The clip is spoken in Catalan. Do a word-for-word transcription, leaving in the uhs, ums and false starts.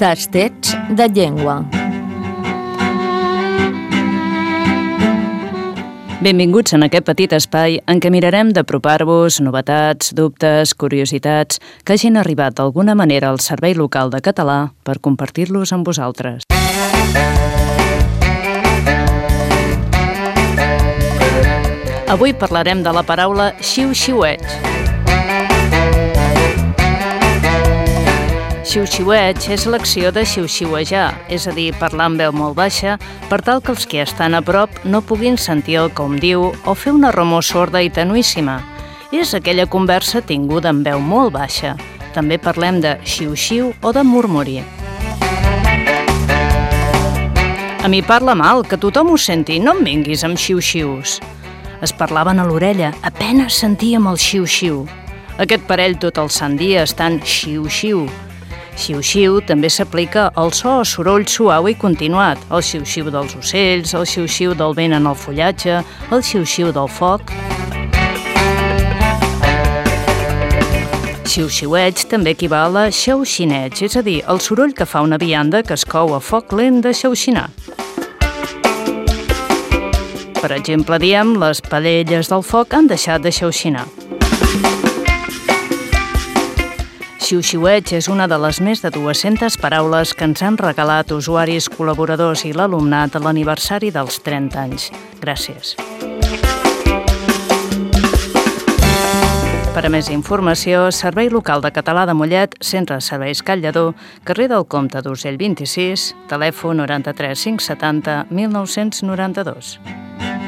Tastets de llengua. Benvinguts en aquest petit espai en què mirarem d'apropar-vos novetats, dubtes, curiositats que hagin arribat d'alguna manera al Servei Local de Català per compartir-los amb vosaltres. Avui parlarem de la paraula xiu-xiueig. Xiu-xiueig és l'acció de xiu-xiuejar, és a dir, parlar amb veu molt baixa per tal que els que estan a prop no puguin sentir el que hom diu o fer una remor sorda i tenuíssima. És aquella conversa tinguda amb veu molt baixa. També parlem de xiu-xiu o de murmuri. A mi parla mal, que tothom ho senti, no em vinguis amb xiu-xius. Es parlaven a l'orella, apenas sentíem el xiu-xiu. Aquest parell tot el sant dia estan xiu-xiu. Xiu-xiu també s'aplica al so o soroll suau i continuat, el xiu-xiu dels ocells, el xiu-xiu del vent en el fullatge, el xiu-xiu del foc. Xiu-xiueig també equival a xauxineig, és a dir, el soroll que fa una vianda que es cou a foc lent de xauxinar. Per exemple, diem, les paellles del foc han deixat de xauxinar. Xiu-xiueig és una de les més de dues-centes paraules que ens han regalat usuaris, col·laboradors i l'alumnat a l'aniversari dels trenta anys. Gràcies. Per a més informació, Servei Local de Català de Mollet, Centre de Serveis Call Lledó, carrer del Comte d'Urgell vint-i-sis, telèfon noranta-tres cinc setanta mil nou-cents noranta-dos.